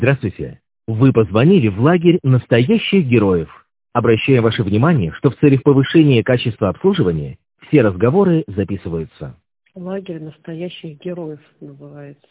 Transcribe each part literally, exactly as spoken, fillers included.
Здравствуйте. Вы позвонили в лагерь настоящих героев. Обращаем ваше внимание, что в целях повышения качества обслуживания все разговоры записываются. Лагерь настоящих героев называется.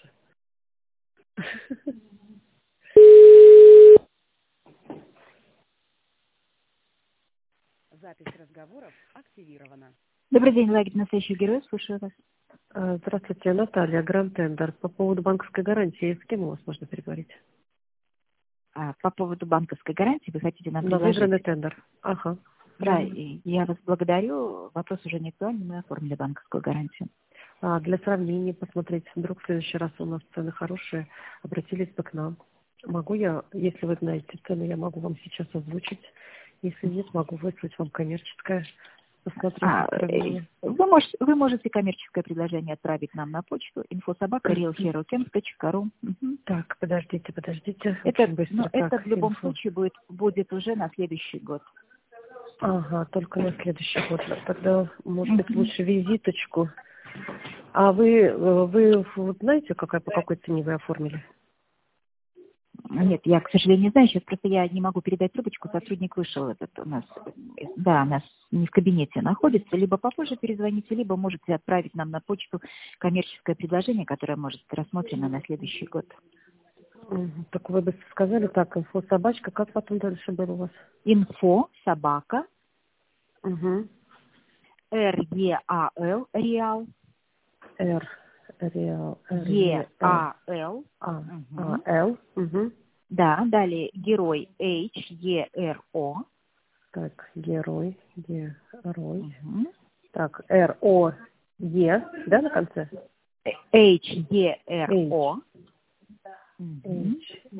Запись разговоров активирована. Добрый день, лагерь настоящих героев, слушаю вас. Здравствуйте, Наталья, Гранд Тендер. По поводу банковской гарантии, с кем у вас можно переговорить? А, по поводу банковской гарантии вы хотите нам На предложить? выигранный тендер. Ага. Да, и я вас благодарю. Вопрос уже не актуальный, мы оформили банковскую гарантию. А, для сравнения посмотреть, вдруг в следующий раз у нас цены хорошие, обратились бы к нам. Могу я, если вы знаете цены, я могу вам сейчас озвучить. Если нет, могу выслать вам коммерческое. Посмотрите А, сравнение. вы, можете, вы можете коммерческое предложение отправить нам на почту инфо собака реал хиро кемп точка ру. Угу. Так, подождите, подождите. Это, Очень быстро. но Так, это в любом инфо. случае будет, будет уже на следующий год. Ага, только на следующий год. Тогда, может быть, Угу. лучше визиточку. А вы, вы вот знаете, какая, по какой цене вы оформили? Нет, я, к сожалению, не знаю. Сейчас просто я не могу передать трубочку. Сотрудник вышел этот у нас. Да, у нас не в кабинете находится. Либо попозже перезвоните, либо можете отправить нам на почту коммерческое предложение, которое может быть рассмотрено на следующий год. Угу. Так вы бы сказали так, инфо собачка, как потом дальше было у вас? Инфо собака Угу. эр-е-а-л реал Р, Реал, е-а-л А, А, Л. Угу. Да, далее герой эйч-е-эр-о. Так, герой, герой. Угу. Так, Р, О, Е, да, на конце? эйч-е-эр-о. Угу.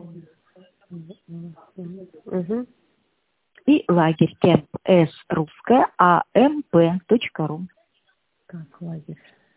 Угу. И лагерь кемп с русская амп точка ру. Так, лагерь.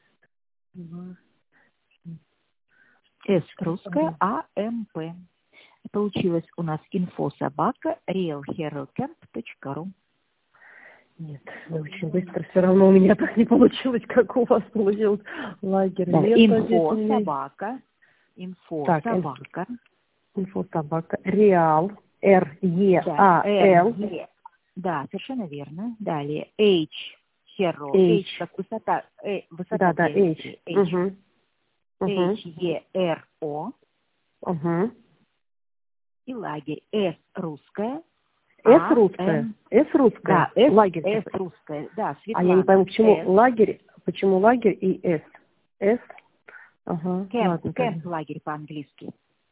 С русская амп. Получилось у нас инфо собака реал хиро кемп точка ру. Нет, вы очень быстро. Все равно у меня так не получилось, как у вас получилось. Лагерь. Да, Нет, инфо меня... собака. Инфо так, собака. Инфо собака. Реал. Р Е А Л. Да, совершенно верно. Далее H херо. H. H как высота. Э, высота. Да, да, H. H. Угу. H Е Р О. Угу. И лагерь S русская. С русская. С русская. Да, S, лагерь. S русская. Да, Светлана. А я не пойму, почему S. лагерь, почему лагерь и С. С. Ага. Кемп, Ладно, кемп лагерь по-английски.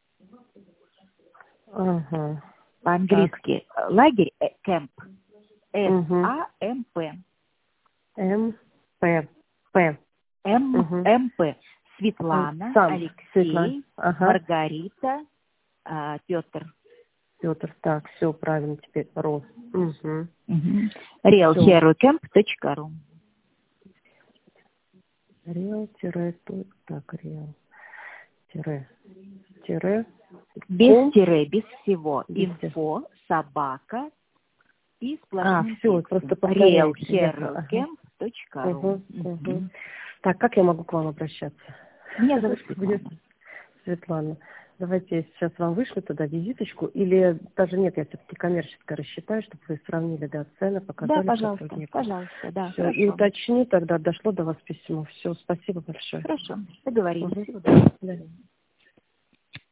Ага. По-английски. Лагерь э, кемп. С Угу. А М П. М П. П. М Угу. М П. Светлана, Сам. Алексей, Светлана. Ага. Маргарита, а, Петр. Петр, так, все правильно теперь. Рос. Угу. реал хиро кемп точка ру. Реал тире, так, реал тире, тире. Без ком. тире, без всего. Без Инфо, собака и А, сплошным все, текстом. просто повторяйте. реал хиро кемп точка ру. Угу, угу. Так, как я могу к вам обращаться? Меня зовут Светлана. Светлана. Давайте я сейчас вам вышлю туда визиточку, или даже нет, я все-таки коммерческое рассчитаю, чтобы вы сравнили, да, цены, показали. Да, пожалуйста, сотруднику. пожалуйста, да. Все, и уточню, тогда дошло до вас письмо. Все, спасибо большое. Хорошо, договорились. Угу. Да.